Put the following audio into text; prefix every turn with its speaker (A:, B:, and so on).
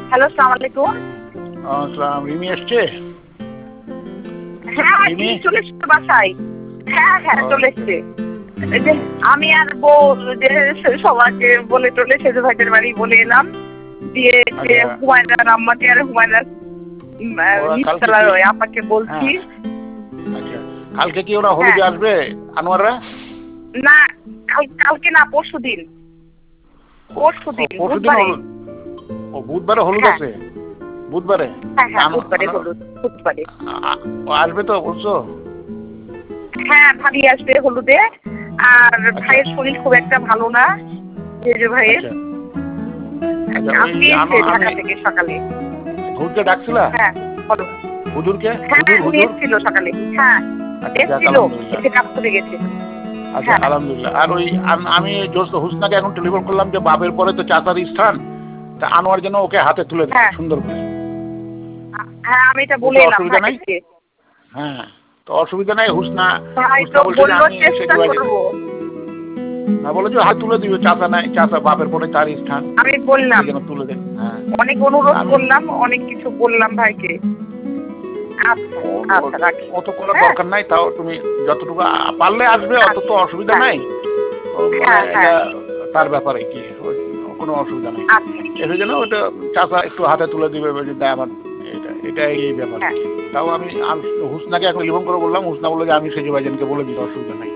A: Hello, আসসালামু আলাইকুম।
B: আসসালাম। রিমি এসছে?
A: হ্যাঁ,
B: রিমি?
A: চলে এসছে বাসায়। হ্যাঁ, চলে
B: আচ্ছা
A: এসছে। এই যে আমি আর বউ যে সবাইকে বলে টলে সেজু ভাইদের বাড়ি বলে এলাম। দিয়ে যে
B: আচ্ছা।
A: হুমায়রার আম্মাকে আর হুমায়রার
B: ওরা কালকে
A: নিচতলার
B: কি?
A: ওই আপাকে বলছি।
B: হ্যাঁ, আচ্ছা। কালকে কি ওরা
A: হ্যাঁ,
B: হলুদে আসবে আনোয়াররা?
A: না, কালকে না, পরশুদিন। পরশুদিন
B: পরশুদিন
A: বুধবারে।
B: হলুদ? ও বুধবারে হলুদ
A: হ্যাঁ,
B: আছে? বুধবারে?
A: বুধবারে হলুদ, বুধবারে।
B: ও আসবে তো বলছো?
A: হ্যাঁ, ভাবি আসবে হলুদে। আর
B: আচ্ছা
A: ভাইয়ের শরীর খুব একটা ভালো না, সেজু ভাইয়ের।
B: আচ্ছা আচ্ছা। ওই
A: আজকে এসছে
B: আমি
A: ঢাকা থেকে সকালে।
B: হুজুরকে ডাকছিলা?
A: হ্যাঁ, বলো।
B: হুজুরকে?
A: হ্যাঁ, উনি
B: হুজুর?
A: এসেছিল সকালে। হ্যাঁ,
B: আচ্ছা যাক,
A: এসেছিল।
B: আলহামদুলিল্লাহ।
A: এসে কাজ করে গেছে।
B: আচ্ছা
A: হ্যাঁ,
B: আলহামদুলিল্লাহ। আর ওই আমি হুসনাকে এখন টেলিফোন করলাম যে বাপের পরে তো চাচার স্থান, তা আনোয়ার যেন ওকে হাতে তুলে দেয়
A: হ্যাঁ,
B: সুন্দর করে।
A: হ্যাঁ, আমি এটা বলে
B: বুঝছো?
A: এলাম
B: অসুবিধা নাই?
A: ভাইকে।
B: হ্যাঁ, তো অসুবিধা নাই। হুসনা
A: ভাই তো
B: হুসনা বলছে যে
A: বললো
B: আমি
A: চেষ্টা
B: সেজু ভাই
A: করবো।
B: না বলে যে হাতে তুলে দিবে, চাচা নাই, চাচা বাপের পরে তার স্থান,
A: আমি
B: সে
A: বললাম,
B: যেন তুলে দেয়। হ্যাঁ,
A: অনেক অনুরোধ
B: আমি
A: করলাম, অনেক কিছু বললাম ভাইকে। আচ্ছা,
B: অনুরোধ
A: আচ্ছা, রাখি।
B: অত করার
A: হ্যাঁ,
B: দরকার নাই, তাও তুমি যতটুকু পারলে আসবে, অত তো
A: আচ্ছা,
B: অসুবিধা
A: হ্যাঁ,
B: নাই। ও মানে
A: হ্যাঁ,
B: এটা
A: হ্যাঁ,
B: তার ব্যাপারে কি কোনো অসুবিধা নাই।
A: আচ্ছা,
B: এসে যেন ওটা চাচা একটু হাতে তুলে দিবে যে দেয় আমার, এটা এই ব্যাপার আর
A: হ্যাঁ,
B: কি। তাও আমি হুসনাকে এখন টেলিফোন করে বললাম, হুসনা বললো যে আমি সেজু ভাইজানকে বলে দিতে, অসুবিধা নাই।